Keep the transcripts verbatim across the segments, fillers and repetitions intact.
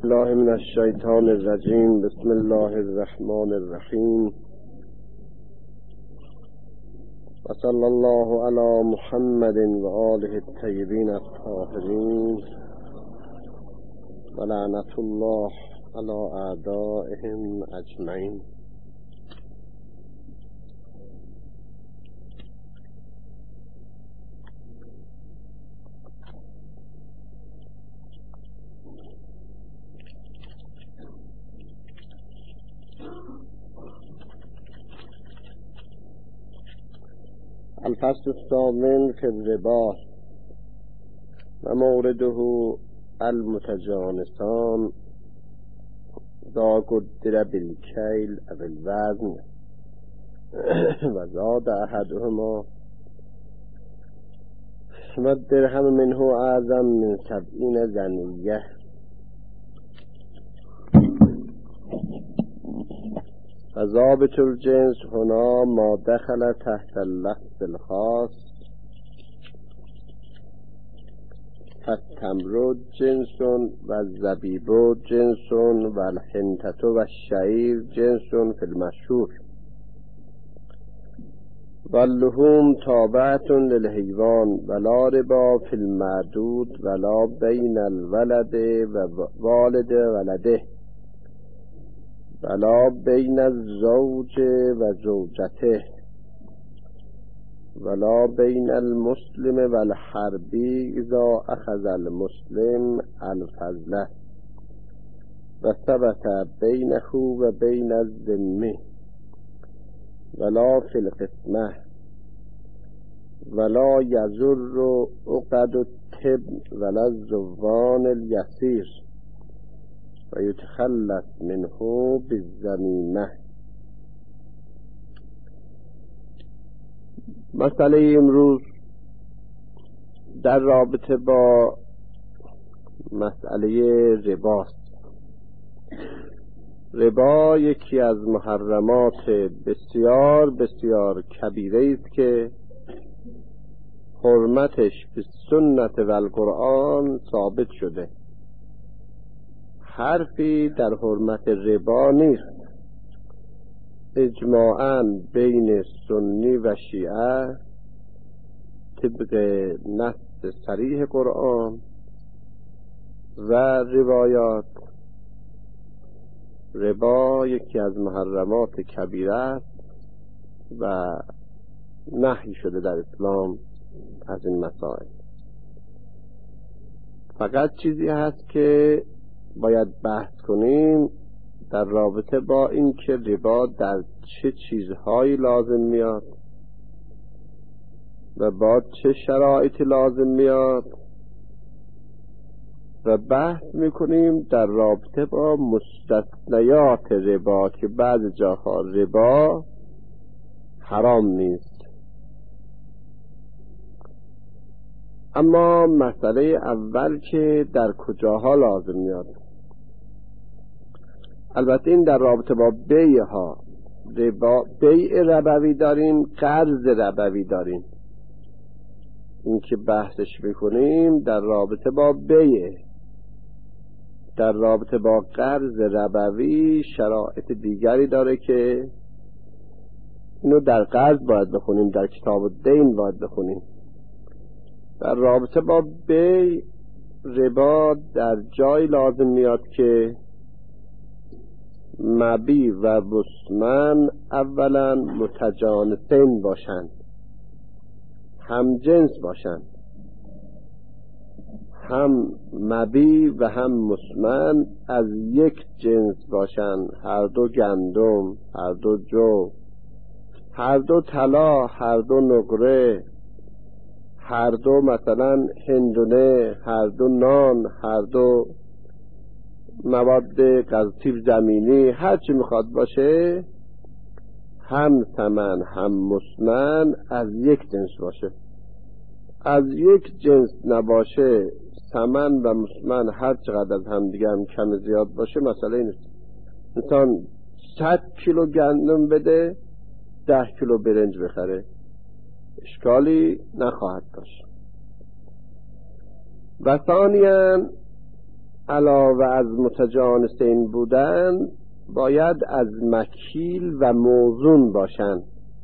الله من الشیطان الرجیم. بسم الله الرحمن الرحیم و صلی الله علی محمد و آله الطیبین الطاهرین و لعنت الله علی اعدائهم اجمعین. الفصل الثامن في الربا و مورده المتجانسان ذا قدر بالکیل او الوزن و زاد احدهما و الدرهم منه اعظم من سبعین زنیه و ضابط الجنس هنا ما دخل تحت اللفظ الخاص فالتمر جنس و الزبیب جنس و الحنطة و الشعیر جنس فی المشهور و اللحوم تابعة للحیوان ولا ربا فی المعدود ولا بین الولد و والد ولده ولا بین الزوج و زوجته ولا بین المسلم و الحربی اذا اخذ المسلم الفضله و ثبت بینه و بین الذمه ولا فی القسمه ولا یضر عقد التبن ولا الزوان الیسیر و یتخلص منه بالذمیمه. مسئله امروز در رابطه با مسئله رباست. ربا یکی از محرمات بسیار بسیار کبیره است که حرمتش به سنت و القرآن ثابت شده. حرفی در حرمت ربا نیست. اجماعاً بین سنی و شیعه طبق نص صریح قرآن و روایات ربا یکی از محرمات کبیره است و نهی شده در اسلام از این مسائل. فقط چیزی هست که باید بحث کنیم در رابطه با این که ربا در چه چیزهایی لازم میاد و با چه شرایطی لازم میاد و بحث میکنیم در رابطه با مستثنیات ربا که بعض جاها ربا حرام نیست. اما مسئله اول که در کجاها لازم میاد، البته این در رابطه با بیع ها، ربا بیع ربوی داریم، قرض ربوی داریم. این که بحثش میکنیم در رابطه با بیع. در رابطه با قرض ربوی شرایط دیگری داره که اینو در قرض باید بخونیم، در کتاب الدین باید بخونیم. در رابطه با بیع ربا در جای لازم میاد که مبی و مسمن اولا متجانسین باشند، هم جنس باشند، هم مبی و هم مسمن از یک جنس باشند، هر دو گندم، هر دو جو، هر دو طلا، هر دو نقره، هر دو مثلا هندونه، هر دو نان، هر دو مواد قضیف زمینی، هر چی میخواد باشه، هم ثمن هم مسمن از یک جنس باشه. از یک جنس نباشه، ثمن و مسمن هر چقدر از هم دیگه هم کم زیاد باشه مسئله نیست. انسان صد کیلو گندم بده ده کیلو برنج بخره، اشکالی نخواهد داشت. و ثانیاً علاوه از متجانسین بودن باید از مکیل و موزون باشن،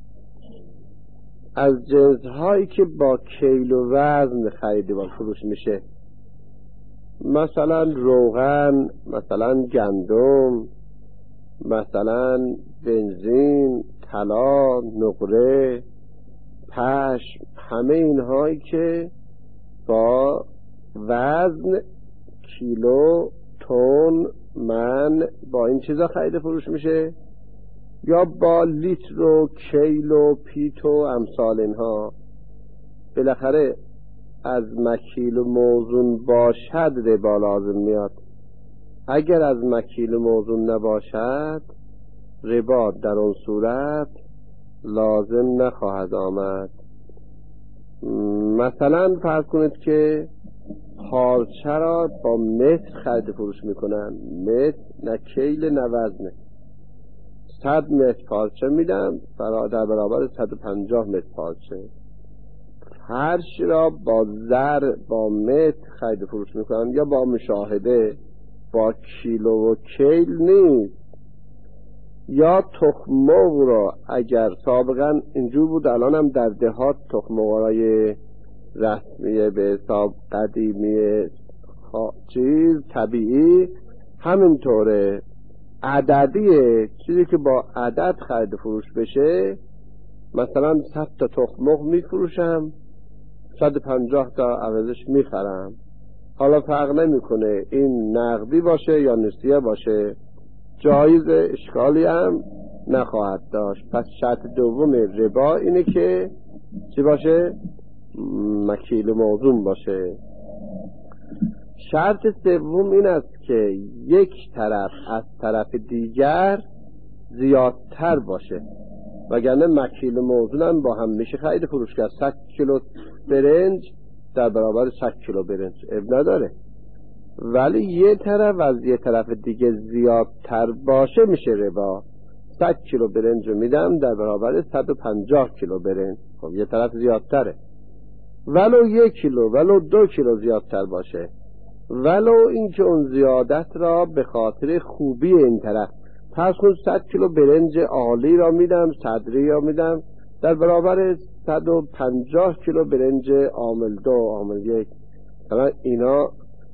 از جنس هایی که با کیل و وزن خرید و فروش میشه، مثلا روغن، مثلا گندم، مثلا بنزین، طلا، نقره، پشم، همه اینهایی که با وزن کیلو، تن، من، با این چیزا خرید فروش میشه، یا با لیتر و کیل و پیت و امثال اینها. بالاخره از مکیل و موزون باشد ربا لازم میاد. اگر از مکیل و موزون نباشد ربا در اون صورت لازم نخواهد آمد. مثلا فرض کنید که پارچه را با متر خرید فروش میکنن، متر نه کیل نه وزنه، صد متر پارچه میدم در برابر صد و پنجاه متر پارچه. فرش را با زر با متر خرید فروش میکنن یا با مشاهده، با کیلو و کیل نیست. یا تخم مرغ را اگر سابقا اینجور بود، الان هم در دهات تخم مرغای رسمی به حساب قدیمی چیز طبیعی همینطوره، عددیه، چیزی که با عدد خرید فروش بشه. مثلا صد تا تخم مرغ میفروشم، صد و پنجاه تا عوضش میخرم. حالا فرق نمیکنه این نقدی باشه یا نسیه باشه، جایز، اشکالی هم نخواهد داشت. پس شرط دوم ربا اینه که چی باشه؟ مکیل موزون باشه. شرط سوم این است که یک طرف از طرف دیگر زیادتر باشه، وگرنه مکیل موزون هم با هم میشه خرید فروش کرد. صد کیلو برنج در برابر صد کیلو برنج اب نداره، ولی یه طرف از یه طرف دیگه زیادتر باشه میشه ربا. صد کیلو برنج رو میدم در برابر صد و پنجاه کیلو برنج، خب یه طرف زیادتره. ولو یک کیلو ولو دو کیلو زیادتر باشه، ولو اینکه اون زیادت را به خاطر خوبی این طرف، پس خود صد کیلو برنج عالی را میدم، صدری را میدم در برابر صد و پنجاه کیلو برنج عامل دو عامل یک. اینا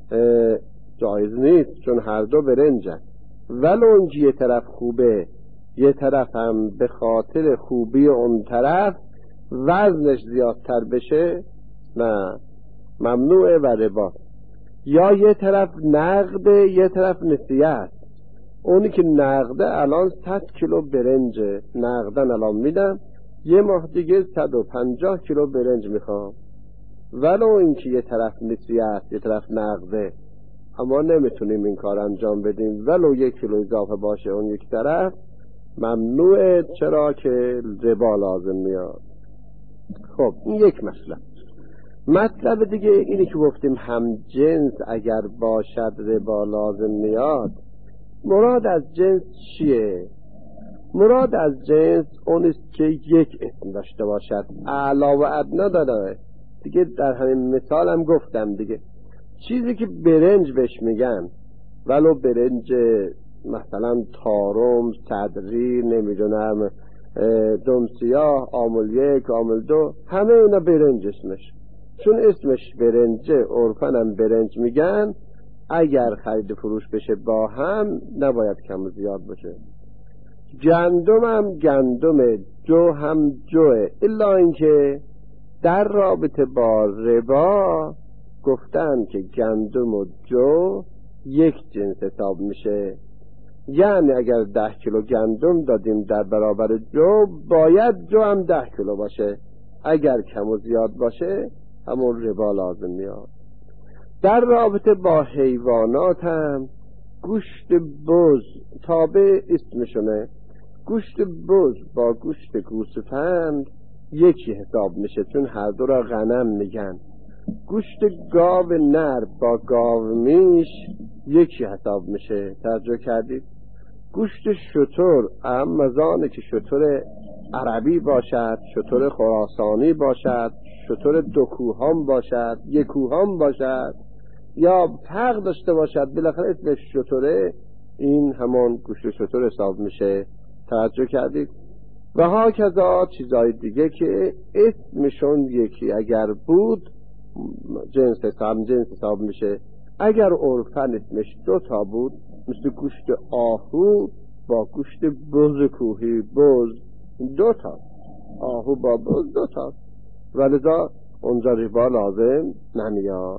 جایز نیست، چون هر دو برنجن. ولو اینکه یه طرف خوبه، یه طرف هم به خاطر خوبی اون طرف وزنش زیادتر بشه، نه، ممنوعه و ربا. یا یه طرف نقده، یه طرف نسیه است. اونی که نقده الان صد کیلو برنج نقدن الان میدم، یه ماه دیگه صد و پنجاه کیلو برنج میخوام. ولو اینکه یه طرف نسیه است یه طرف نقده، اما نمیتونیم این کار انجام بدیم، ولو یک کیلو اضافه باشه اون یک طرف ممنوعه، چرا که ربا لازم میاد. خب این یک مطلب. مطلب دیگه اینی که گفتیم هم جنس اگر باشد ربا لازم میاد. مراد از جنس چیه؟ مراد از جنس اونیست که یک اسم داشته باشد، اعلی و ادنا داره دیگه. در همین مثال هم گفتم دیگه، چیزی که برنج بهش میگن، ولو برنج مثلا تارم، صدری، نمیدونم دم سیاه، عامل یک، عامل دو، همه اینا برنج اسمش، چون اسمش برنجه عرفاً هم برنج میگن. اگر خرید فروش بشه با هم نباید کم و زیاد باشه. گندم هم گندمه، جو هم جوه، الا اینکه در رابطه با ربا گفتن که گندم و جو یک جنس حساب میشه. یعنی اگر ده کیلو گندم دادیم در برابر جو، باید جو هم ده کیلو باشه. اگر کم و زیاد باشه همون ربا لازم میاد. در رابطه با حیوانات هم گوشت بز تابع اسمشونه، گوشت بز با گوشت گوسفند یکی حساب میشه، چون هر دو را غنم میگن. گوشت گاو نر با گاو میش یکی حساب میشه. توجه کردید؟ گوشت شتر، اما زانه که شتر عربی باشد، شتر خراسانی باشد، شتر دو کوهام باشد، یک کوهام باشد، یا فرق داشته باشد بالاخره اسمش شتره، این همان گوشت شتر حساب میشه. توجه کردید؟ و ها کذا چیزای دیگه که اسمشون یکی اگر بود جنس حساب جنس حساب میشه. اگر عرفن اسمش دو تا بود، مثل گوشت آهو با گوشت بز کوهی، بز دو تا، آهو با بز دو تا، ولذا اونجا ربا لازم نمیاد.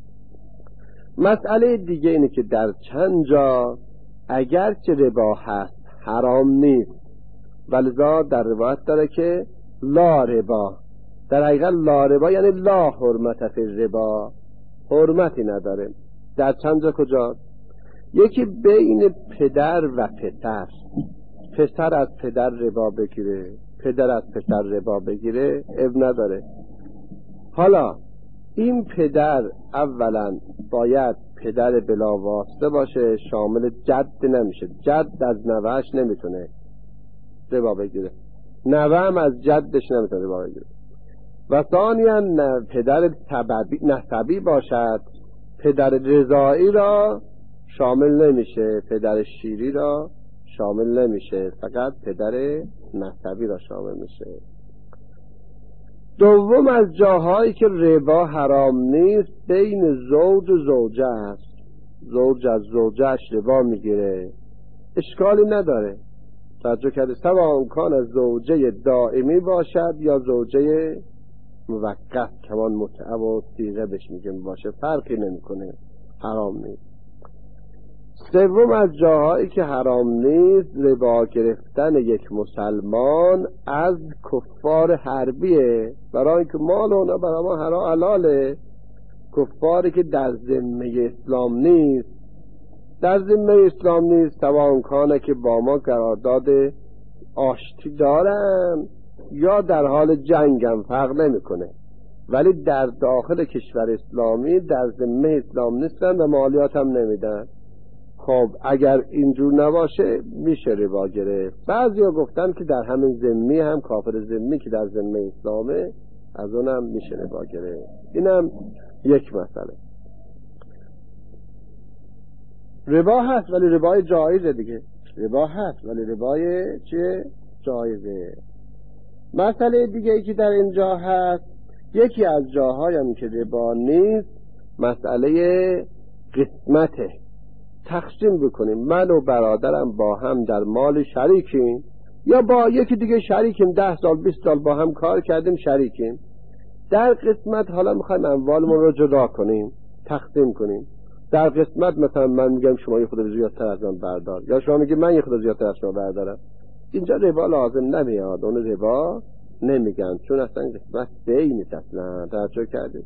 مسئله دیگه اینه که در چند جا اگرچه ربا هست حرام نیست، ولذا در روایت داره که لا ربا، در حقیقت لا ربا یعنی لا حرمت فی ربا، حرمتی نداره. در چند جا کجا؟ یکی بین پدر و پسر، پسر از پدر ربا بگیره، پدر از پسر ربا بگیره، اب نداره. حالا این پدر اولا باید پدر بلا واسطه باشه، شامل جد نمیشه، جد از نوهش نمیتونه ربا بگیره، نوه هم از جدش نمیتونه ربا بگیره. و ثانیا پدر سببی نسبی باشد، پدر رضاعی را شامل نمیشه، پدر شیری را شامل نمیشه، فقط پدر نسبی را شامل میشه. دوم از جاهایی که ربا حرام نیست بین زوج و زوجه است. زوج از زوجهش ربا میگیره، اشکالی نداره. توجه کرده؟ سواء امکان از زوجه دائمی باشد یا زوجه موقت، کمان متعه و صیغه بهش میگن باشه، فرقی نمیکنه، حرام نیست. سوم از جاهایی که حرام نیست ربا گرفتن یک مسلمان از کفار حربیه، برای اینکه مال اونا برای ما حلاله. کفاری که در ذمه اسلام نیست، در ذمه اسلام نیست، سواء امکانه که با ما قرارداد آشتی دارن یا در حال جنگم، فرق نمیکنه، ولی در داخل کشور اسلامی در ذمه اسلام نیستن و مالیات هم نمیدن. خب اگر اینجور نباشه میشه ربا گرفت. بعضیا گفتن که در همین ذمی هم کافر ذمی که در ذمه اسلامه از اونم میشه ربا گرفت. اینم یک مسئله. ربا هست ولی ربای جایزه دیگه، ربا هست ولی ربای چه؟ جایزه. مسئله دیگه ای که در اینجا هست، یکی از جاهایم که ربا نیست مسئله قسمته، تقسیم بکنیم، من و برادرم با هم در مال شریکیم یا با یکی دیگه شریکیم، ده سال بیست سال با هم کار کردیم شریکیم، در قسمت حالا میخوایم اموالمون رو جدا کنیم، تقسیم کنیم. در قسمت مثلا من میگم شما یه خود زیادتر از من بردار، یا شما میگی من یه خود زیادتر از شما بردارم، اینجا ربا لازم نمیاد، اون ربا نمیگن، چون اصلا قسمت بین اصلا. توجه کردید؟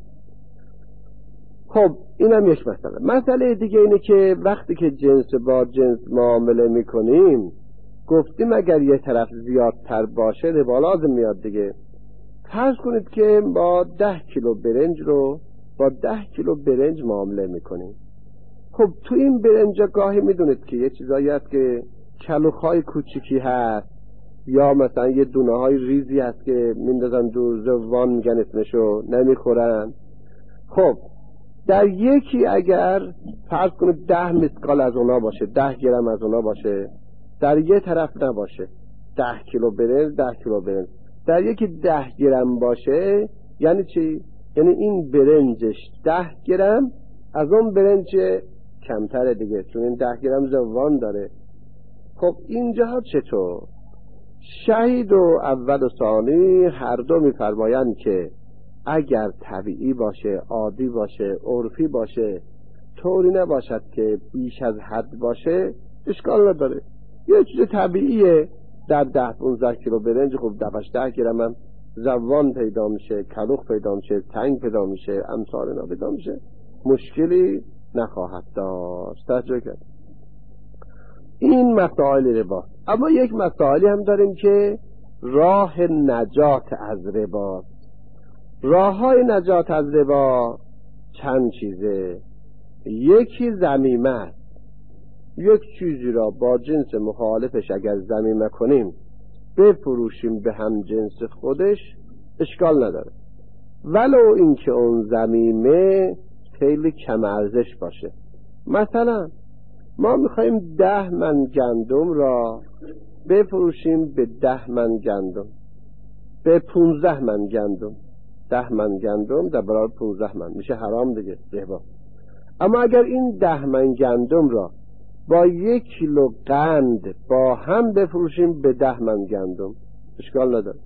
خب اینم یک مسئله. مسئله دیگه اینه که وقتی که جنس با جنس معامله میکنیم گفتیم اگر یه طرف زیادتر باشه ربا لازم میاد دیگه. فرض کنید که با ده کیلو برنج رو با ده کیلو برنج معامله میکنیم. خب تو این برنج گاهی میدونید که یه چیزایی هست که کلوخای کوچیکی هست، یا مثلا یه دونه های ریزی هست که میندازن دور، زوان میگن اسمشو، نمیخورن. خب در یکی اگر فرض کنید ده مسقال از اونا باشه، ده گرم از اونا باشه، در یه طرف نباشه، ده کیلو برنج ده کیلو برنج، در یکی ده گرم باشه، یعنی چی؟ یعنی این برنجش ده گرم، از اون برنج کمتره دیگه، چون این ده گرم زوان داره. خب اینجا چطور؟ شهید و اول و ثانی هر دو میفرمایند که اگر طبیعی باشه، عادی باشه، عرفی باشه، طوری نباشد که بیش از حد باشه، اشکال نداره. یه چیز طبیعیه، در ده پونزده کیلو برنج خب دفعش ده گرم هم زوان پیدا میشه، کلوخ پیدا میشه، تنگ پیدا میشه، امثال اینا پیدا میشه، مشکلی نخواهد داشت. توجه کرد؟ این مسائل ربا. اما یک مسائلی هم داریم که راه نجات از ربا. راه های نجات از ربا چند چیزه. یکی ضمیمه است، یک چیزی را با جنس مخالفش اگر ضمیمه کنیم بفروشیم به هم جنس خودش، اشکال نداره، ولو اینکه اون ضمیمه خیلی کم ارزش باشه. مثلا ما میخوایم ده من گندم را بفروشیم به ده من گندم، به پونزده من گندم. ده من گندم در برابر پونزده من میشه حرام دیگه، ربا. اما اگر این ده من گندم را با یک کیلو قند با هم بفروشیم به ده من گندم، اشکال نداره.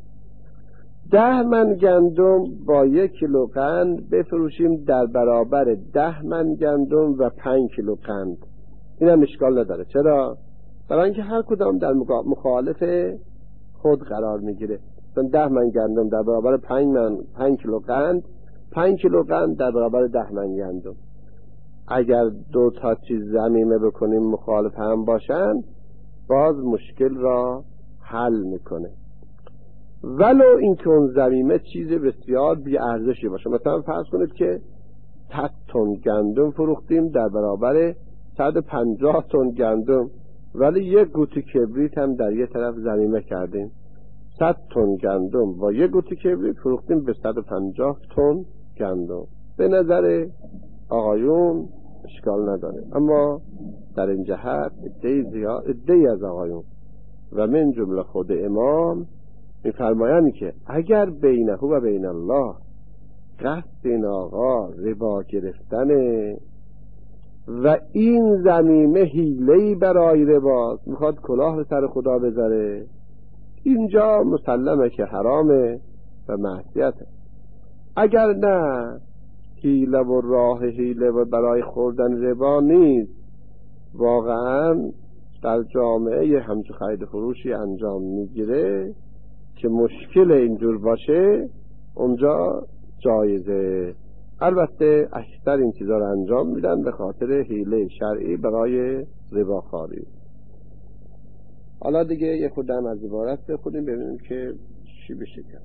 ده من گندم با یک کیلو قند بفروشیم در برابر ده من گندم و پنج کیلو قند، این هم اشکال نداره. چرا؟ برای اینکه هر کدام در مخالف خود قرار میگیره. مثلا ده من گندم در برابر پنج من پنج کیلو قند، پنج کیلو قند در برابر ده من گندم. اگر دو تا چیز ضمیمه بکنیم مخالف هم باشن، باز مشکل را حل میکنه. ولو اینکه اون ضمیمه چیز بسیار بی ارزشی باشه. مثلا فرض کنید که صد تن گندم فروختیم در برابر صد و پنجاه تن گندم، ولی یک قوطی کبریت هم در یه طرف ضمیمه کردیم. صد تن گندم با یک قوطی کبریت فروختیم به صد و پنجاه تن گندم. به نظر آقایون اشکال نداره، اما در این جهت عده‌ای از آقایون و من جمله خود امام می‌فرمایند که اگر بینه و بین الله قصد این آقا ربا گرفتنه و این ضمیمه حیله‌ای برای ربا، میخواد کلاه به سر خدا بذاره، اینجا مسلمه که حرامه و معصیته. اگر نه حیله و راه حیله و برای خوردن ربا نیست، واقعا در جامعه همچون خرید فروشی انجام میگیره که مشکل اینجور باشه، اونجا جایزه. البته اکثر این چیزا رو انجام میدن به خاطر حیله شرعی برای رباخواری. حالا دیگه یه خودم از عبارت بخونیم ببینیم که چی بشه کرد.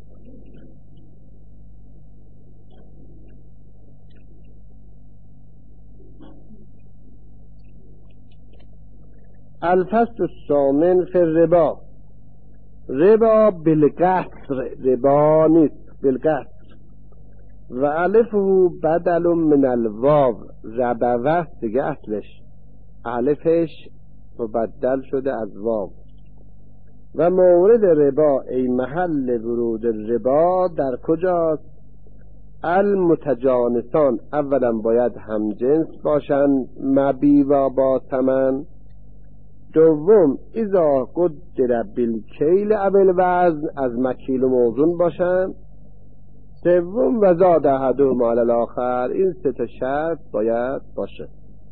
الفصل الثامن فی الربا. ربا بالقصر، ربا نیست، بالقصر. و الفه بدل من الواو، ربوه دیگه اصلش الفش مبدل شده از واو. و مورد ربا ای محل ورود ربا در کجاست؟ المتجانسان، اولا باید هم جنس باشن مبی و با ثمن. دوم اذا قدر بالکیل اول وزن، از مکیل و موزون باشن. سوم و زاد احدهما علی الاخر، این سه تا شرط باید باشه.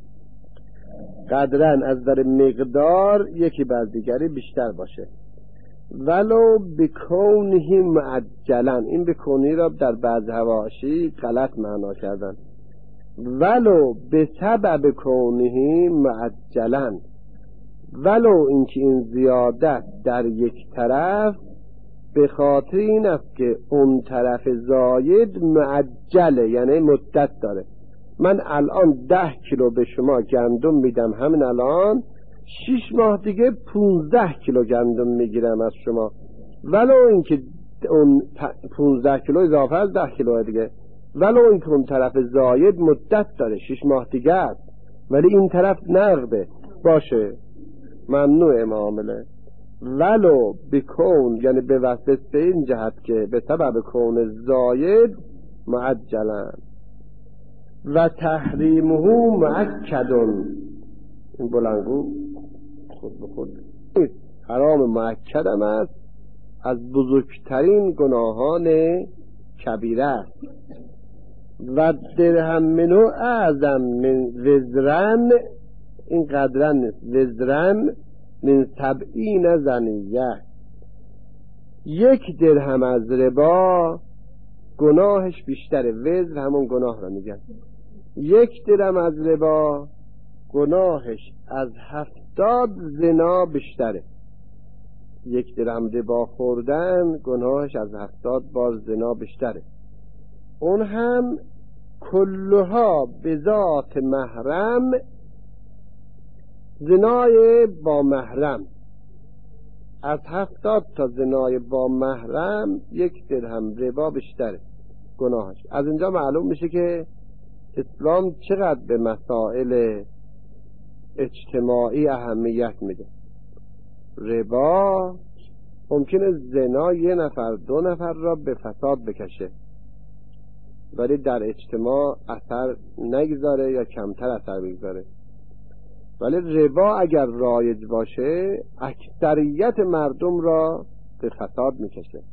قدرن از در مقدار یکی بر دیگری بیشتر باشه. ولو بکونه معجلا، این بکونی را در بعض حواشی غلط معنا کردن. ولو به سبب کونه معجلا، ولو اینکه این زیادت در یک طرف به خاطر این است که اون طرف زاید معجله، یعنی مدت داره. من الان ده کیلو به شما گندم میدم، همین الان شش ماه دیگه پونزده کیلو گندم میگیرم از شما، ولو اینکه اون پونزده کیلو اضافه از ده کیلو دیگه، ولو اینکه اون طرف زاید مدت داره، شش ماه دیگه است، ولی این طرف نقده باشه، ممنوع معامله. ولو بکون، یعنی به واسطه این جهت که به سبب کون زاید معجلن. و تحریمه مؤکدون، این بلنگو خود به خود حرام مؤکد هم است، از بزرگترین گناهان کبیره است. و درهم منو اعظم من وزرن، این قدرن نیست، وزرن من سبعین زنیه، یک درهم از ربا گناهش بیشتره. وزر همون گناه را میگن. یک درهم از ربا گناهش از هفتاد زنا بیشتره. یک درهم ربا خوردن گناهش از هفتاد بار زنا بیشتره. اون هم کلها به ذات محرم، زنای با محرم. از هفتاد تا زنای با محرم یک درهم ربا بیشتره گناهش. از اینجا معلوم میشه که اسلام چقدر به مسائل اجتماعی اهمیت میده. ربا ممکنه زنا یه نفر دو نفر را به فساد بکشه ولی در اجتماع اثر نگذاره یا کمتر اثر بگذاره، ولی ربا اگر رایج باشه اکثریت مردم را به فساد میکشه،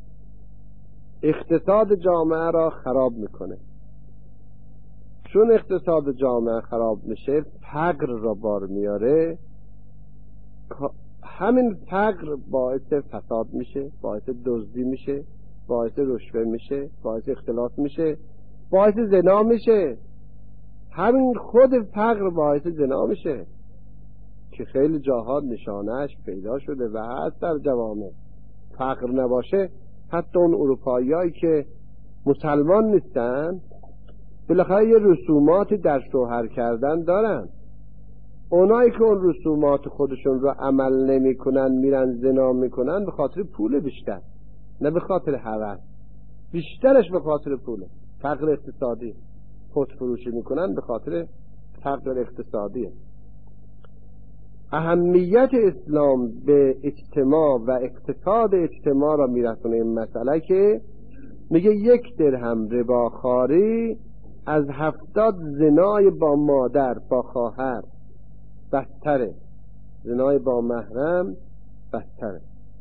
اقتصاد جامعه را خراب میکنه. چون اقتصاد جامعه خراب میشه فقر را بار میاره، همین فقر باعث فساد میشه، باعث دزدی میشه، باعث رشوه میشه، باعث اختلاط میشه، باعث زنا میشه. همین خود فقر باعث زنا میشه که خیلی جاها نشانهش پیدا شده و هست در جوامع. فقر نباشه حتی اون اروپاییایی که مسلمان نیستن بالاخره یه رسوماتی در شوهر کردن دارن. اونایی که اون رسومات خودشون رو عمل نمی کنن میرن زنا میکنن به خاطر پول بیشتر، نه به خاطر هوس، بیشترش به خاطر پوله. فقر اقتصادی، خودفروشی میکنن به خاطر فقر اقتصادیه. اهمیت اسلام به اجتماع و اقتصاد اجتماع را میرسونه این مسئله که میگه یک درهم رباخواری از هفتاد زنای با مادر با خواهر بدتره، زنای با محرم بدتره.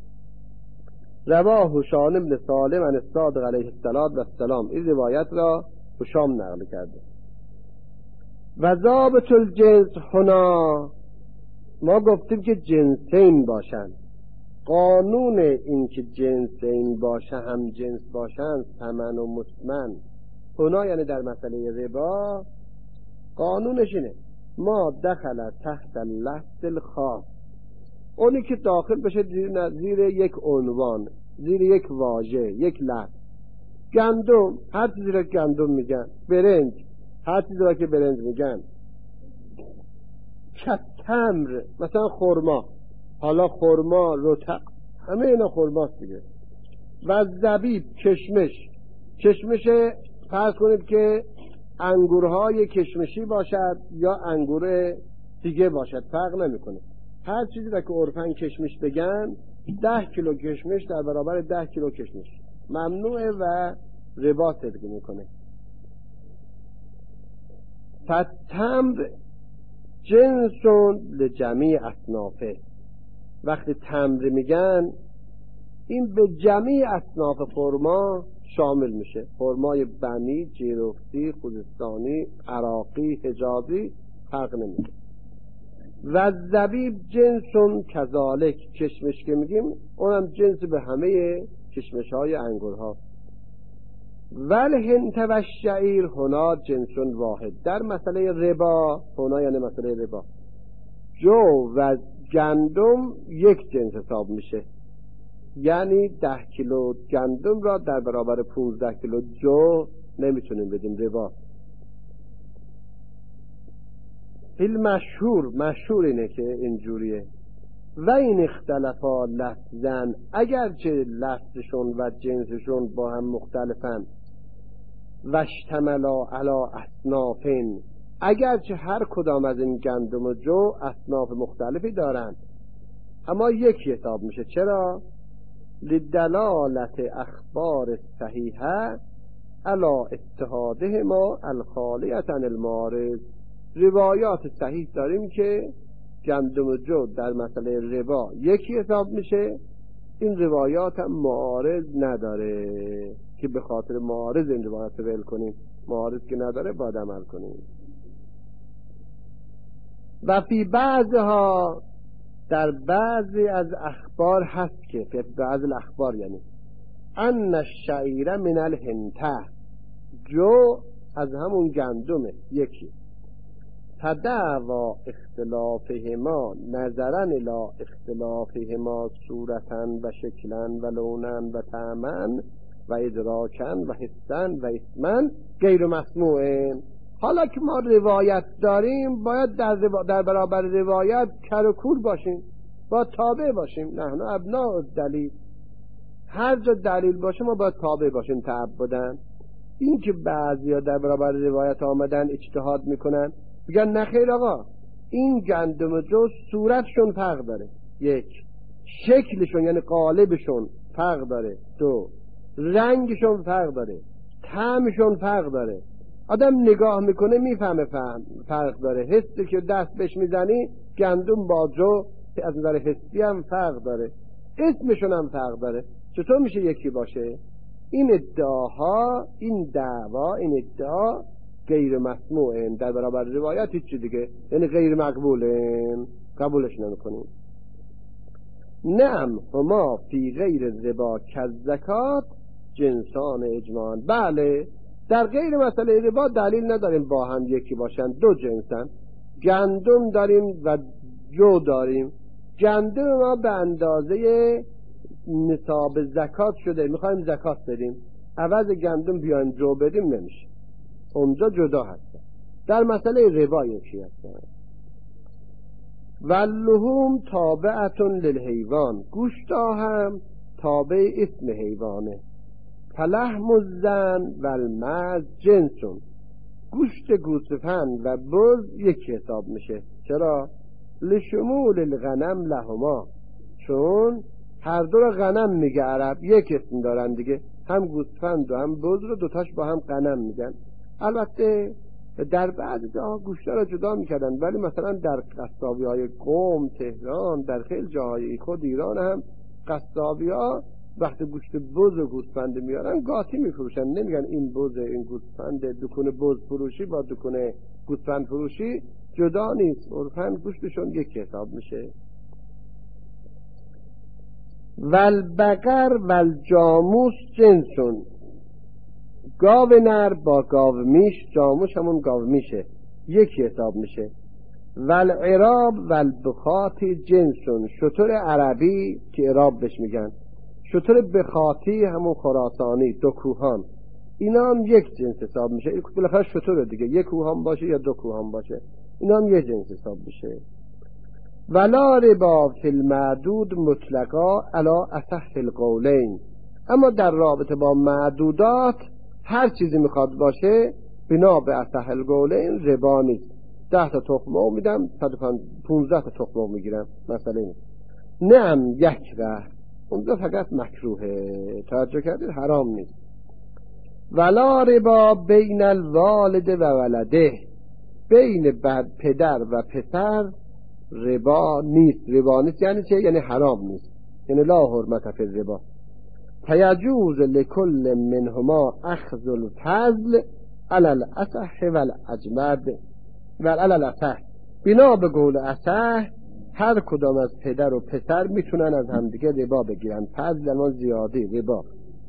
رواه هشام بن سالم عن الصادق علیه السلام، این روایت را هشام نقل کرده. و ضابط الجنس هنا، ما گفتیم که جنسین باشن. قانون این که جنسین باشه هم جنس باشن ثمن و مثمن هنا یعنی در مسئله ربا قانونش اینه ما دخل تحت اللفظ الخاص، اونی که داخل بشه زیر, زیر یک عنوان، زیر یک واژه، یک لفظ. گندم هر چیزی را گندم میگن، برنج هر چیزی را که برنج میگن، تمر مثلا خرما، حالا خرما رطب همه اینا خرماست دیگه. و زبیب کشمش، کشمش فرض کنید که انگورهای کشمشی باشد یا انگور دیگه باشد فرق نمیکنه، هر چیزی را که عرفاً کشمش بگن ده کیلو کشمش در برابر ده کیلو کشمش ممنوعه و ربا صدقه میکنه. فتمر جنسون لجمیع اصنافه، وقتی تمر میگن این به جمیع اصناف خرما شامل میشه، خرمای بنی، جیرفتی، خوزستانی، عراقی، حجازی فرق نمیکنه. و زبیب جنسون کذالک، کشمش که میگیم اونم جنس به همه کشمش های انگورها. ولی هنت و شعیر هنا جنسون واحد، در مسئله ربا هنا یعنی مسئله ربا جو و گندم یک جنس حساب میشه، یعنی ده کیلو گندم را در برابر پونزده کیلو جو نمیتونیم بدیم ربا. فیلم مشهور مشهور اینه که اینجوریه. و این اختلافا لفظن، اگرچه لفظشون و جنسشون با هم مختلفن، و اشتملا علی اصنافین، اگرچه هر کدام از این گندم و جو اصناف مختلفی دارن اما یکی حساب میشه. چرا؟ لدلالت اخبار صحیحه علی اتحاده ما الخالیت عن المعارض، روایات صحیح داریم که گندم و جو در مسئله ربا یکی حساب میشه، این روایات هم معارض نداره که به خاطر معارض این روایات رو ول کنیم، معارض که نداره باید عمل کنیم. و فی بعضها، در بعضی از اخبار هست که فی بعض الاخبار یعنی ان الشعیر من الهنته، جو از همون گندمه یکی. تدعوا اختلافهما نظرا الی اختلافهما صورتا و شکلا و لونا و طعما و ادراکا و حسا و اسما غیر مسموع. حالا که ما روایت داریم باید در, رو... در برابر روایت کر و کور باشیم، باید تابع باشیم. نحن ابناء الدلیل، هر جا دلیل باشه ما باید تابع باشیم تعبداً. این که بعضیا در برابر روایت آمدن اجتهاد میکنن، میگن نه خیر آقا، این گندم و جو صورتشون فرق داره، یک، شکلشون یعنی قالبشون فرق داره، دو، رنگشون فرق داره، طعمشون فرق داره. آدم نگاه میکنه میفهمه فرق داره. حسی که دست بهش میزنی گندم با جو از نظر حسی هم فرق داره، اسمشون هم فرق داره. چطور میشه یکی باشه؟ این ادعاها، این دعوا، این ادعا غیر مسموعه در برابر روایت، هیچ دیگه، یعنی غیر مقبوله، قبولش نمیکنیم. نعم هما فی غیر ربا کالزکات جنسان اجماعاً. بله، در غیر مسئله ربا دلیل نداریم با هم یکی باشن، دو جنسن. گندم داریم و جو داریم. گندم ما به اندازه نصاب زکات شده، میخوایم زکات بدیم، عوض گندم بیایم جو بدیم نمیشه، اونجا جدا هست. در مسئله ربا یکی هست. واللحوم تابعتون للحیوان، گوشتا هم تابع اسم حیوانه. فلحم الزن والمعز جنسون، گوشت گوسفند و بز یکی حساب میشه. چرا؟ لشمول الغنم لهما، چون هر دو را غنم میگه عرب، یک اسم دارن دیگه، هم گوسفند و هم بز رو دوتاش با هم غنم میگن. البته در بعضی جاها گوشتا را جدا میکردن، ولی مثلا در قصابی های قم، تهران، در خیلی جاهای خود ایران هم قصابی ها وقتی گوشت بز و گوسفند میارن گاتی میفروشن، نمیگن این بز این گوسفند. دکون بز فروشی با دکون گوسفند فروشی جدا نیست، عرفاً گوشتشون یک حساب میشه. والبقر والجاموس جنسون، گاو نر با گاو میش، جاموس همون گاو میشه، یکی حساب میشه. والعراب والبخات جنسون، شتر عربی که عراب بهش میگن، شتر بخاتی همون خراسانی، دو کوهان، اینا هم یک جنس حساب میشه. این بالاخره شتر دیگه، یک کوهان باشه یا دو کوهان باشه، اینا هم یک جنس حساب میشه. ولا ربا فی المعدود مطلقا علا اصح القولین، اما در رابطه با معدودات هر چیزی میخواد باشه بنا به اصح القولین ربا نیست. ده تا تخمه میدم، صد و پونزده تا تخمه میگیرم، مسئله نیست. نعم یک ره، اونجا فقط مکروهه، توجه کردید، حرام نیست. ولا ربا بین الوالد و ولده، بین بعد پدر و پسر ربا نیست. ربا نیست یعنی چه؟ یعنی حرام نیست، یعنی لا حرمت فی الربا. فیجوز لکل منهما اخذ الفضل علی الاصح والاجمد و علی الاصح، بنا به قول اصح هر کدام از پدر و پسر میتونن از همدیگه ربا بگیرن، فضل اما زیادی ربا.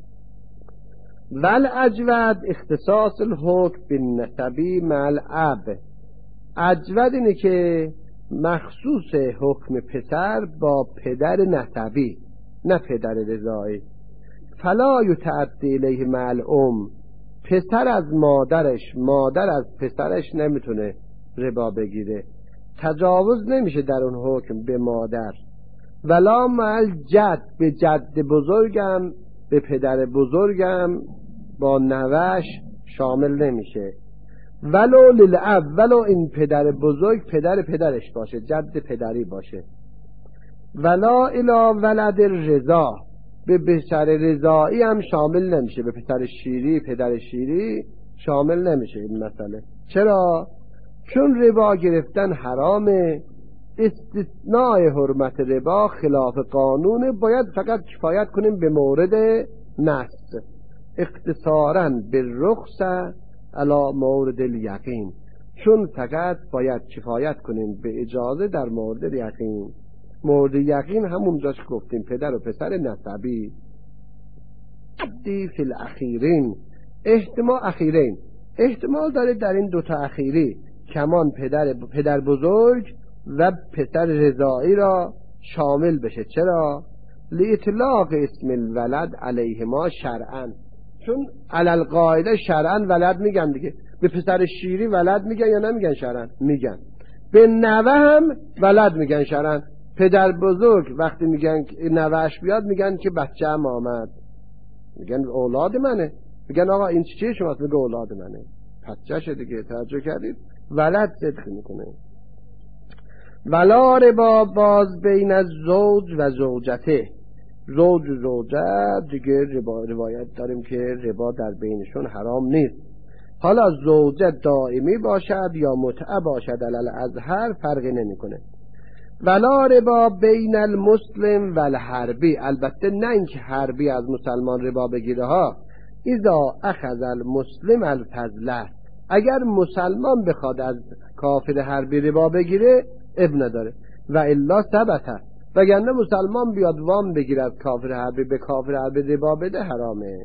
والاجود اختصاص الحکم بالنسبی مع الاب، اجود اینه که مخصوص حکم پسر با پدر نسبی، نه پدر رضایی. فلا یتعدی الیه مع الام، پسر از مادرش، مادر از پسرش نمیتونه ربا بگیره، تجاوز نمیشه در اون حکم به مادر. ولا مع الجد، به جد بزرگم، به پدر بزرگم با نوش شامل نمیشه. ولو للاب، ولو این پدر بزرگ پدر پدرش باشه، جد پدری باشه. ولا الی ولد الرضا، به پسر رضایی هم شامل نمیشه، به پسر شیری، پدر شیری شامل نمیشه این مسئله. چرا؟ چون ربا گرفتن حرامه، استثناء حرمت ربا خلاف قانونه، باید فقط کفایت کنیم به مورد نص، اختصاراً بالرخصه علی مورد الیقین، چون فقط باید کفایت کنیم به اجازه در مورد یقین. مورد یقین همون جاش گفتیم پدر و پسر نسبی. عدی فی الاخیرین، احتمال اخیرین، احتمال داره در این دوتا اخیری کمان پدر پدر بزرگ و پسر رضایی را شامل بشه. چرا؟ لاطلاق اسم الولد علیهما شرعا، چون علل قاعده شرعا ولد میگن دیگه. به پسر شیری ولد میگن یا نمیگن شرعا؟ میگن. به نوه هم ولد میگن شرعا. پدر بزرگ وقتی میگن نوهش بیاد میگن که بچه هم آمد، میگن اولاد منه. میگن آقا این چیه شما؟ میگه اولاد منه. پس جاشه دیگه، توجه کردید؟ ولد صدق میکنه. ولا ربا باز بین از زوج و زوجته، زوج و زوجه دیگه ربا روایت داریم که ربا در بینشون حرام نیست. حالا زوجه دائمی باشد یا متعه باشد علل ازهر فرقی نمیکنه. ولا ربا بین المسلم و الحربی، البته نه اینکه حربی از مسلمان ربا بگیره ها. اذا اخذ المسلم الفضله، اگر مسلمان بخواد از کافر حربی ربا بگیره اب نداره. و الا ثبته، وگرنه مسلمان بیاد وام بگیره از کافر حربی به کافر حربی ربا بده حرامه.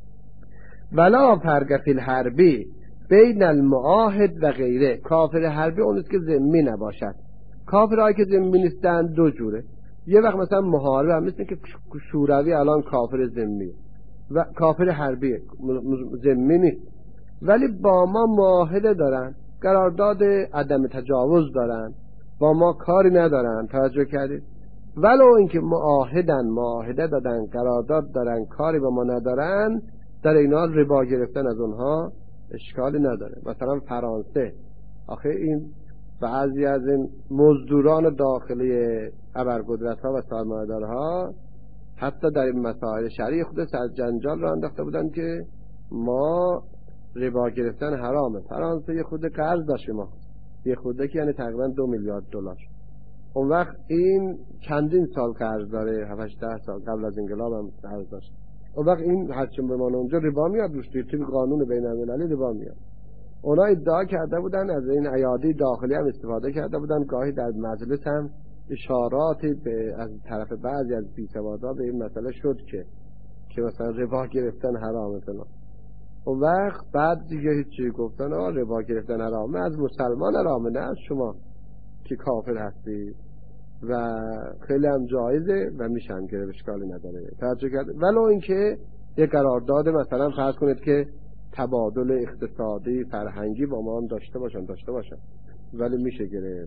ولا فرق فی الحربی بین المعاهد و غیره، کافر حربی اونیست که ذمی نباشد. کافرهایی که ذمی نیستن دو جوره، یه وقت مثلا محارب هم مثل که شوروی الان کافر ذمی و کافر حربی ذمی نیست، ولی با ما معاهده دارن، قرارداد عدم تجاوز دارن، با ما کاری ندارن. توجه کردید؟ ولو اینکه معاهدن، معاهده دادن، قرارداد دارن، کاری با ما ندارن، در اینا ربا گرفتن از اونها اشکالی نداره. مثلا فرانسه، آخه این بعضی از این مزدوران داخلی ابرقدرت‌ها و سرمایه‌دارها حتی در این مسائل شرعی خودش از جنجال را انداخته بودن که ما ربا گرفتن حرامه. فرانسه یه خود قرض داشت ما، یه خوده که یعنی تقریبا دو میلیارد دلار. اون وقت این چندین سال قرض داره، هفت ده سال قبل از انقلاب هم قرض داشت. اون وقت این هرچند بمانه اونجا ربا میاد روش، توی قانون بین المللی ربا میاد. اونا ادعا کرده بودن، از این ایادی داخلی هم استفاده کرده بودن، گاهی در مجلس هم اشاراتی به از طرف بعضی از بی‌سوادا به این مسئله شد که که مثلا ربا گرفتن حرامه فلان. اون وقت بعد دیگه هیچی گفتن آ ربا گرفتن حرامه، از مسلمان حرامه، نه از شما که کافر هستی و خیلی هم جایزه و میشن گرفت، اشکالی نداره. توجه کرد؟ ولو اینکه یک قرارداد مثلا فرض کنید که تبادل اقتصادی فرهنگی با ما هم داشته باشن داشته باشن ولی میشه گرفت.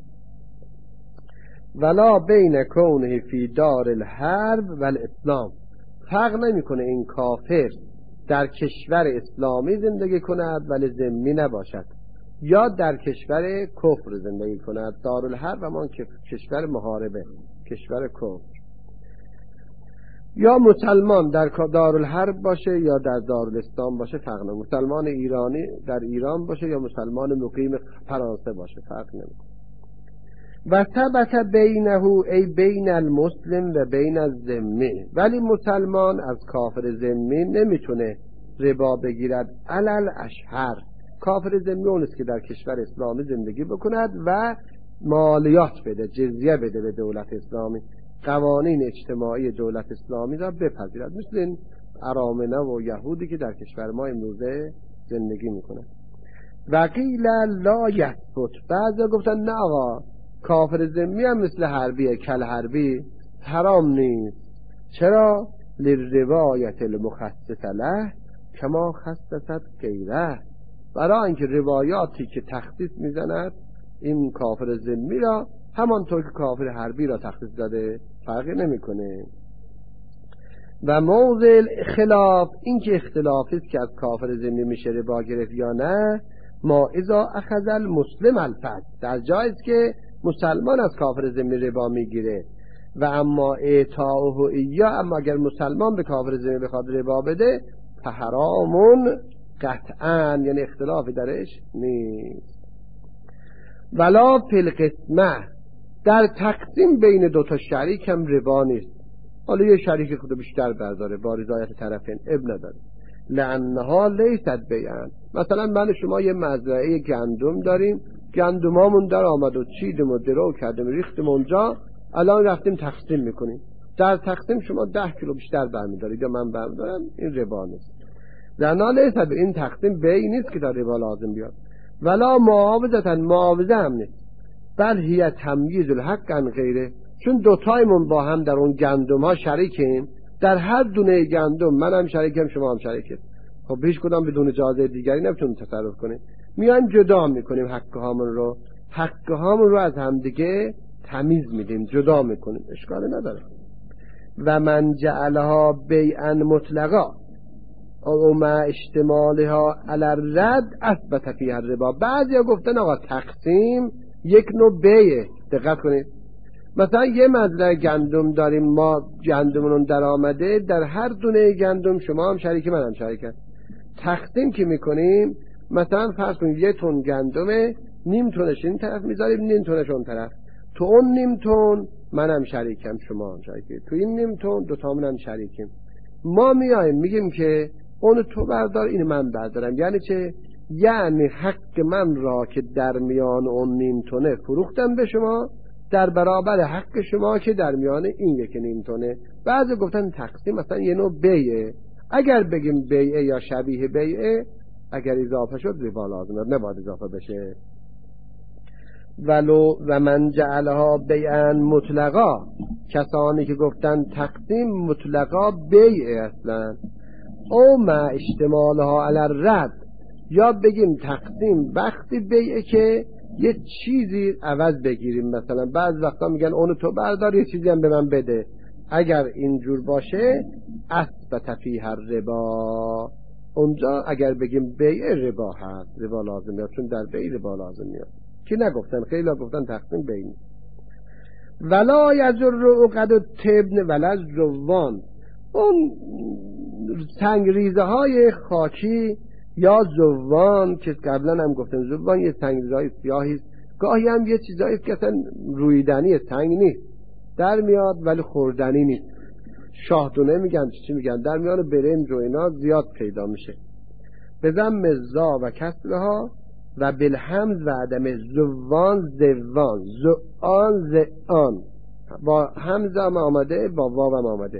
ولا بین کونه فی دار الحرب و الاسلام، فرق نمیکنه این کافر در کشور اسلامی زندگی کند ولی ذمی نباشد، یا در کشور کفر زندگی کند. دارالحرب همان کشور محاربه، کشور کفر. یا مسلمان در دارالحرب باشه یا در دارالاسلام باشه فرق نمیکنه. مسلمان ایرانی در ایران باشه یا مسلمان مقیم فرانسه باشه فرق نمیکنه. و ثبت بینه ای بین المسلم و بین الذمی، ولی مسلمان از کافر ذمی نمیتونه ربا بگیرد. علل اشهر، کافر ذمی اونست که در کشور اسلامی زندگی بکند و مالیات بده، جزیه بده به دولت اسلامی، قوانین اجتماعی دولت اسلامی را بپذیرد، مثل این ارامنه و یهودی که در کشور ما امروزه زندگی میکنند. و قیل لا یثبت، بعضی گفتن نه آقا کافر ذمی هم مثل حربیه، کل حربی حرام نیست. چرا؟ لروایت المخصص له کما خصصت غیره، برای اینکه روایاتی که تخصیص میزند این کافر ذمی را همانطور که کافر حربی را تخصیص داده، فرقی نمیکنه. و موضع خلاف، این که اختلافی است که از کافر ذمی میشه ربا گرفت یا نه، ما اذا اخذ المسلم الفضل، در جایی است که مسلمان از کافر ذمی ربا میگیره. و اما اعطاؤه ایا، اما اگر مسلمان به کافر ذمی بخواد ربا بده فحرامون قطعا، یعنی اختلافی درش نیست. ولا فی القسمه، در تقسیم بین دو تا شریک هم ربا نیست. حالا یه شریک خود بیشتر برداره با رضایت طرفین اب نداره، لانها لیست بیعن. مثلا من شما یه مزرعه گندم داریم، گندمامون در آمد و چیدیم و درو کردیم ریختیم اونجا، الان رفتیم تقسیم میکنیم، در تقسیم شما ده کیلو بیشتر برمیدارید یا من برمیدارم، این ربا نیست. لانها لیست، این تقسیم بیع نیست که در ربا لازم بیاد. ولا معاوضتا، معاوضه هم نیست، بل هی تمییز الحق عن غیره، چون دوتایمون با هم در اون گندم ها شریکیم، در هر دونه گندم منم شریکم شما هم شریکیم، خب هیچ کدام بدون اجازه دیگری نمیتونیم تصرف کنیم، میایم جدا میکنیم حق هامون رو، حق هامون رو از همدیگه تمیز میدیم، جدا میکنیم، اشکال نداره. و من جعلها بیعا مطلقا، او ما اشتمالها علی الرد اثبت فیها الربا. بعضیا گفتن آقا تقسیم یک نوع بیه. دقت کنید، مثلا یه مزرعه گندم داریم ما، گندممون در آمده، در هر دونه گندم شما هم شریکی منم شریکم. تقسیم که میکنیم مثلا فرض کنید یه تن گندمه، نیم تونش این طرف میذاریم، نیم تونش اون طرف. تو اون نیم تن منم شریکم، شما هم شریکی، تو این نیم تن دو تا منم شریکیم. ما میایم میگیم که اون تو بردار، این من بردارم. یعنی چه؟ یعنی حق من را که در میان اون نیم تنه فروختم به شما، در برابر حق شما که در میان این یک نیم تنه. بعضی گفتن تقسیم مثلا یه نوع بیعه. اگر بگیم بیعه یا شبیه بیعه، اگر اضافه شد ربا لازمه، نباید اضافه بشه. ولو و من جعلها بیعا مطلقا، کسانی که گفتن تقسیم مطلقا بیعه اصلا، او ما اشتمالها علی الرد، یا بگیم تقسیم وقتی بیعه که یه چیزی عوض بگیریم. مثلا بعض وقتا میگن اونو تو بردار یه چیزی هم به من بده. اگر اینجور باشه اثبت فیها الربا، اونجا اگر بگیم بیع ربا هست، ربا لازم میاد، چون در بیع ربا لازم میاد. که نگفتن، خیلی ها گفتن تقسیم بیع. ولا یجر عقد التبن ولا الزوان، اون سنگریزه های خاکی یا زوان که قبلا هم گفتن، زوان یه سنگریزه های سیاهی، گاهی هم یه چیزایی که اصلا رویدنی سنگ نیست، در میاد ولی خوردنی نیست. شاهدونه میگن، چی میگن، در میان برنج و اینا زیاد پیدا میشه. به ضم زا و کسرها و بالحمز و عدم زوان زوان زوان زعان، با همزه هم آمده، با واو هم آمده.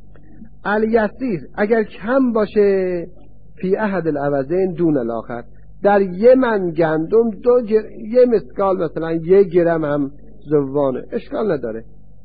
الیسیر اگر کم باشه، فی احد العوضین دون الاخر، در یه من گندم دو گر... یه مسکال مثلا یه گرم هم زوانه، اشکال نداره.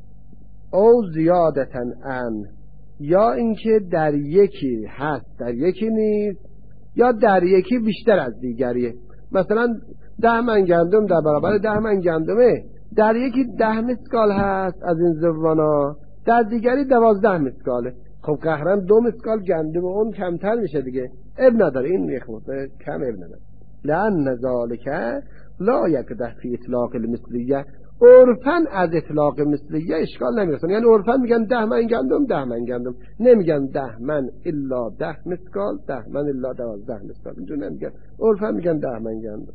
او زیادتن ان، یا اینکه در یکی هست در یکی نیست، یا در یکی بیشتر از دیگریه. مثلا ده من گندم در برابر ده من گندمه، در یکی ده مسکال هست از این زوانا، در دیگری دوازده مسکاله. خب قهرم دو مسکال گندم اون کمتر میشه دیگه، اب نداره، این میخوره کم اب نداره. لأن ذالک لا یقدح فی اطلاق المثلیه، عرفاً از اطلاق مثلیه اشکال نمیرسن. یعنی عرفاً میگن ده من گندم ده من گندم، نمیگن ده من الا ده مسکال، ده من الا دوازده مسکال، اینجور نمیگن، عرفاً میگن ده من گندم.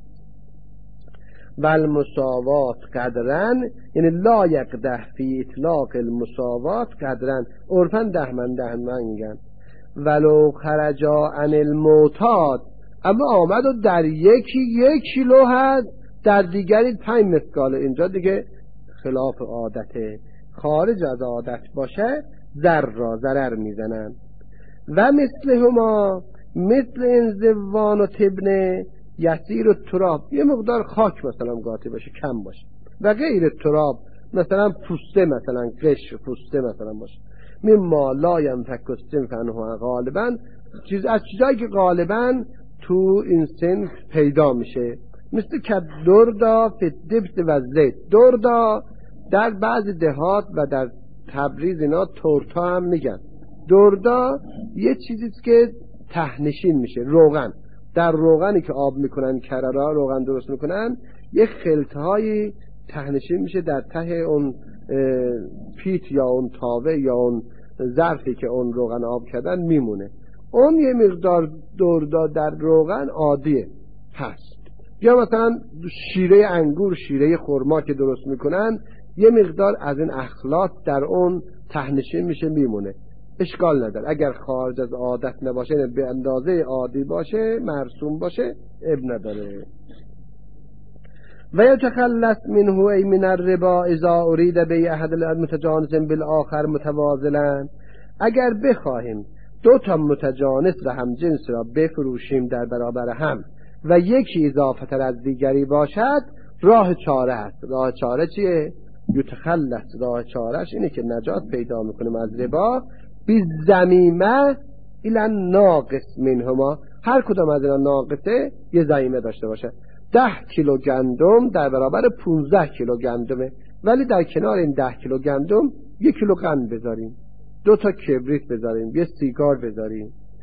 بل مساوات قدرن، یعنی لا یقدح فی اطلاق المساوات قدرن، عرفاً ده من ده من میگن. ولو خرجا عن المعتاد، اما آمد و در یکی یک کیلو هست، در دیگری پنج مسکاله، اینجا دیگه خلاف عادته، خارج از عادت باشه ضر را ضرر میزنن. و مثل هما، مثل این زوان و تبنه یسیر و تراب، یه مقدار خاک مثلا قاطی باشه، کم باشه، و غیر تراب مثلا پوسته، مثلا قش پوسته مثلا باشه. مما لا ینفک الصنف غالبا، چیز از چیزایی که غالبا تو این صنف پیدا میشه، مثل که دردا فدبت و زیت. دردا در بعض دهات و در تبریز اینا تورتا هم میگن. دردا یه چیزیست که تهنشین میشه، روغن. در روغنی که آب میکنن، کرارا روغن درست میکنن، یه خلطهایی تهنشین میشه در ته اون پیت یا اون تاوه یا اون ظرفی که اون روغن آب کردن میمونه. اون یه مقدار دردا در روغن عادیه هست. یا مثلا شیره انگور، شیره خرما که درست میکنن، یه مقدار از این اخلاط در اون تهنشین میشه میمونه، اشکال نداره. اگر خارج از عادت نباشه، به اندازه عادی باشه، مرسوم باشه، اب نداره. و یتخلص منه ای من الربا اذا ارید بیع احد المتجانس بالآخر متواضلا، اگر بخواهیم دو تا متجانس و هم جنس را بفروشیم در برابر هم و یکی اضافه تر از دیگری باشد، راه چاره هست. راه چاره چیه؟ یتخلص، راه چارهش اینه که نجات پیدا میکنیم از ربا. بی زمیمه الان ناقص منهما، هر کدام از اینا ناقصه یه زمیمه داشته باشه. ده کیلو گندم در برابر پونزده کیلو گندمه، ولی در کنار این ده کیلو گندم یک کیلو قند بذاریم، دو تا کبریت بذاریم، یه سیگار بذاریم.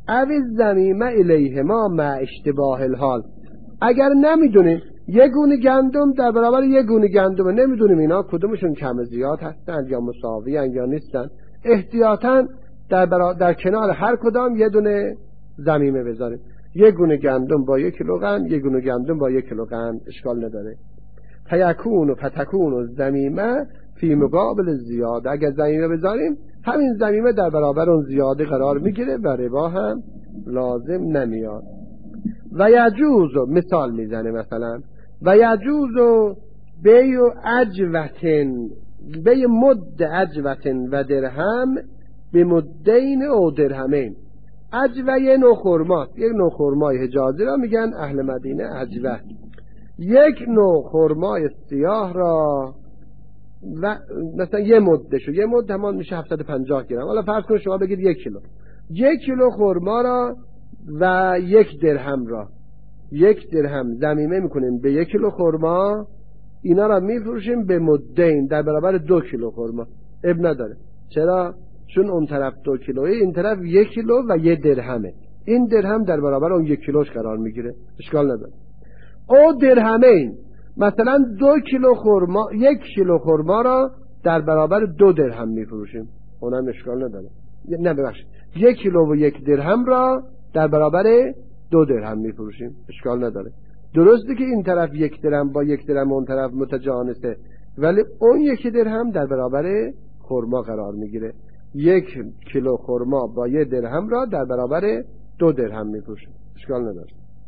اوی زمیمه الیه ما مع اشتباه الحال. اگر نمیدونیم یه گونه گندم در برابر یه گونه گندم، نمیدونیم اینا کدومشون کم زیاد هستن یا مساوی هستن یا نیستن، احتیاطاً در, برا... در کنار هر کدام یه دونه زمیمه بذاریم. یه گونه گندم با یک کیلو قند، یه گونه گندم با یک کیلو قند، اشکال نداره. فیکون و فتکون و زمیمه فی مقابل زیاده. اگر زمیمه بذاریم همین زمیمه در برابر اون زیاده قرار میگیره و ربا هم لازم نمیاد. و یجوز، مثال میزنه مثلا، و یجوز بیع عجوتن، بیع مد عجوتن و درهم به مدین او درهمین. عجوه یه نوع خرماست، یک نوع خرمای حجازی را میگن اهل مدینه عجوه. یک نوع خرمای سیاه را و مثلا یه مده شو، یه مد همان میشه هفتصد و پنجاه گرم. حالا فرض کن شما بگید یک کیلو، یک کیلو خرما را و یک درهم را، یک درهم ضمیمه میکنیم به یک کیلو خرما، اینا را میفروشیم به مدین در برابر دو کیلو خرما. اب نداره. چرا؟ چون اون طرف دو کیلویی، این طرف یک کیلو و یه درهمه، این درهم در برابر اون یک کیلوش قرار میگیره، اشکال نداره. او درهمین، مثلا دو کیلو خرما، یک کیلو خرما را در برابر دو درهم میفروشیم، اونم اشکال نداره. نه ببخشید، یک کیلو و یک درهم را در برابر دو درهم میفروشیم، اشکال نداره. درسته که این طرف یک درهم با یک درهم اون طرف متجانسه، ولی اون یک درهم در برابر خرما قرار میگیره. یک کیلو خرما با یک درهم را در برابر دو درهم میفروشیم، اشکال نداره.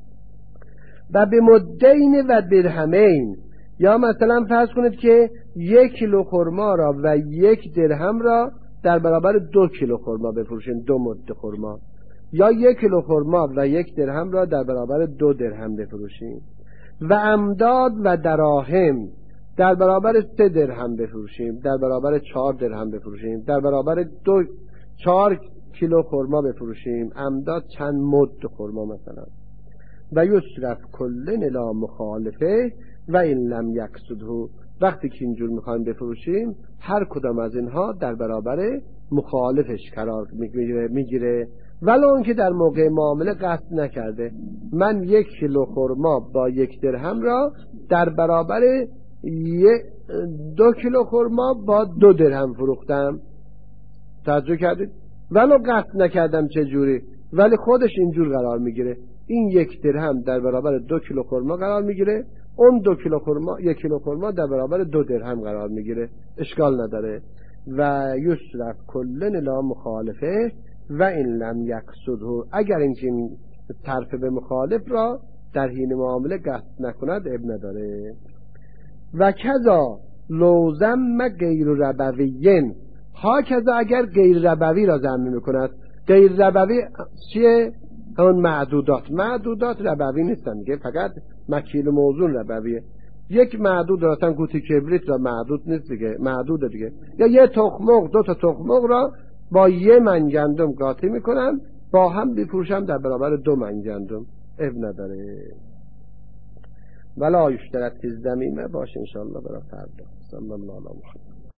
و به مدین و درهمین، یا مثلا فرض کنید که یک کیلو خرما را و یک درهم را در برابر دو کیلو خرما بفروشیم، دو مد خرما، یا یک کیلو خرما و یک درهم را در برابر دو درهم بفروشیم. و امداد و دراهم، در برابر سه درهم بفروشیم، در برابر چهار درهم بفروشیم، در برابر دو چهار کیلو خرما بفروشیم، امداد چند مد خرما مثلا. و یصرف کلن الی مخالفه و این لم یقصده. وقتی که اینجور میخوایم بفروشیم، هر کدام از اینها در برابر مخالفش قرار میگیره میگیره ولو اون که در موقع معامله قصد نکرده. من یک کیلو خرما با یک درهم را در برابر دو کیلو خرما با دو درهم فروختم، توجه کردید؟ ولو قصد نکردم چه جوری، ولی خودش اینجور قرار میگیره. این یک درهم در برابر دو کیلو خرما قرار میگیره، اون دو کیلو خرما یک کیلو خرما در برابر دو درهم قرار میگیره، اشکال نداره. و یصرف کلن الی مخالفه و این لم یقصده. اگر این طرف به مخالف را در حین معامله قصد نکند اب نداره. و کذا لوزم غیر ربویین، ها کذا اگر غیر ربوی را ضم میکند. غیر ربوی چیه؟ همون معدودات. معدودات ربوی نیستن دیگه، فقط مکیل موزون ربویه. یک معدود را مثلا قوطی کبریت را معدود نیست دیگه، معدود دیگه. یا یه تخمق، دو تا تخمق را با یه من گندم قاطی میکنم، با هم بفروشم در برابر دو من گندم، اب نداره. ولا یشترط فی الضمیمه باشه انشاءالله برای فردا. صلی الله علیه و سلم.